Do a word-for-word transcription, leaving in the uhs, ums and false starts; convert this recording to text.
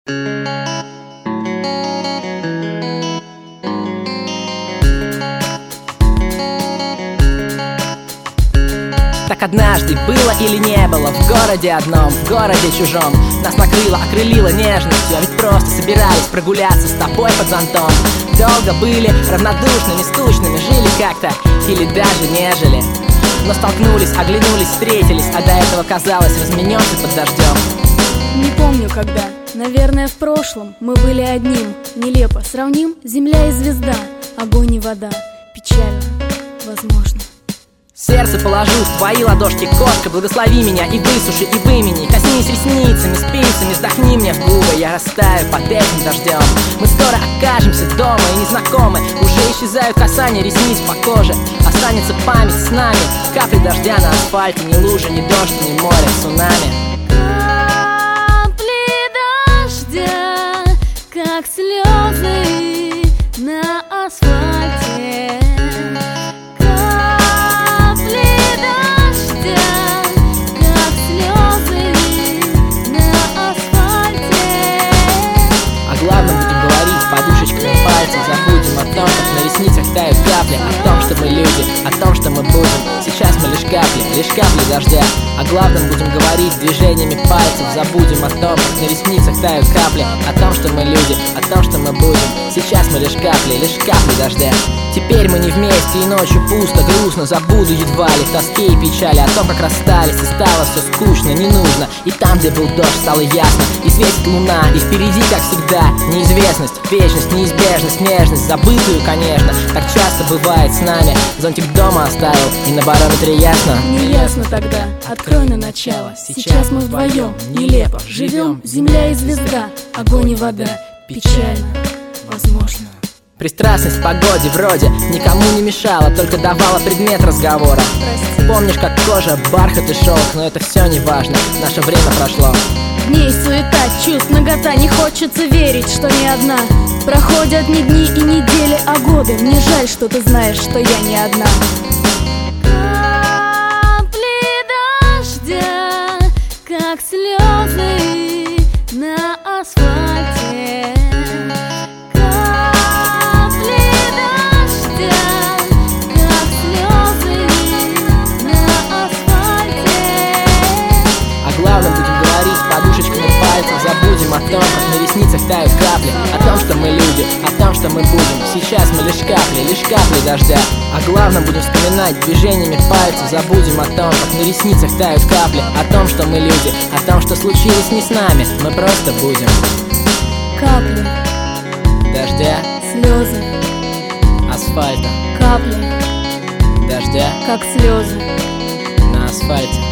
Так однажды было или не было, в городе одном, в городе чужом. Нас накрыло, окрылило нежностью, а ведь просто собирались прогуляться с тобой под зонтом. Долго были равнодушными, скучными, жили как-то или даже не жили. Но столкнулись, оглянулись, встретились, а до этого казалось разменемся под дождем. Не помню когда, наверное в прошлом мы были одним. Нелепо сравним земля и звезда, огонь и вода, печально, возможно. Сердце положу в твои ладошки, кошка, благослови меня и высуши, и вымени. Коснись ресницами, спицами, вздохни мне в губы, я растаю под этим дождем. Мы скоро окажемся дома и незнакомы, уже исчезают касания ресниц по коже. Останется память с нами, капли дождя на асфальте, ни лужи, ни дождь, ни море, цунами. Капли дождя, как слезы на асфальте. Подушечками пальцев забудем о том, как на ресницах тают капли, о том, что мы люди, о том, что мы будем. Сейчас мы лишь капли, лишь капли дождя. О главном будем говорить движениями пальцев. Забудем о том, как на ресницах тают капли, о том, что мы люди, о том, что мы будем. Сейчас мы лишь капли, лишь капли дождя. Теперь мы не вместе и ночью пусто, грустно. Забуду едва ли в тоске и печали о том, как расстались и стало все скучно, не нужно. И там, где был дождь, стало ясно, и светит луна, и впереди, как всегда, неизвестность, вечность, неизбежность, нежность, забытую, конечно. Так часто бывает с нами. Зонтик дома оставил, и на барометре ясно. Не ясно тогда, открой на начало. Сейчас мы вдвоем, нелепо живем, земля и звезда, огонь и вода, печально, возможно. Пристрастность к погоде вроде никому не мешала, только давала предмет разговора. Помнишь, как кожа, бархат и шелк, но это все не важно, наше время прошло. Дней суета, чувств, нагота, не хочется верить, что не одна. Проходят не дни и недели, а годы. Мне жаль, что ты знаешь, что я не одна. Капли дождя, как слезы на асфальте. Забудем о том, как на ресницах тают капли, о том, что мы люди, о том, что мы будем. Сейчас мы лишь капли, лишь капли дождя. О главном будем вспоминать движениями пальцев. Забудем о том, как на ресницах тают капли, о том, что мы люди, о том, что случилось не с нами. Мы просто будем капли дождя, слезы асфальта, капли дождя, как слезы на асфальте.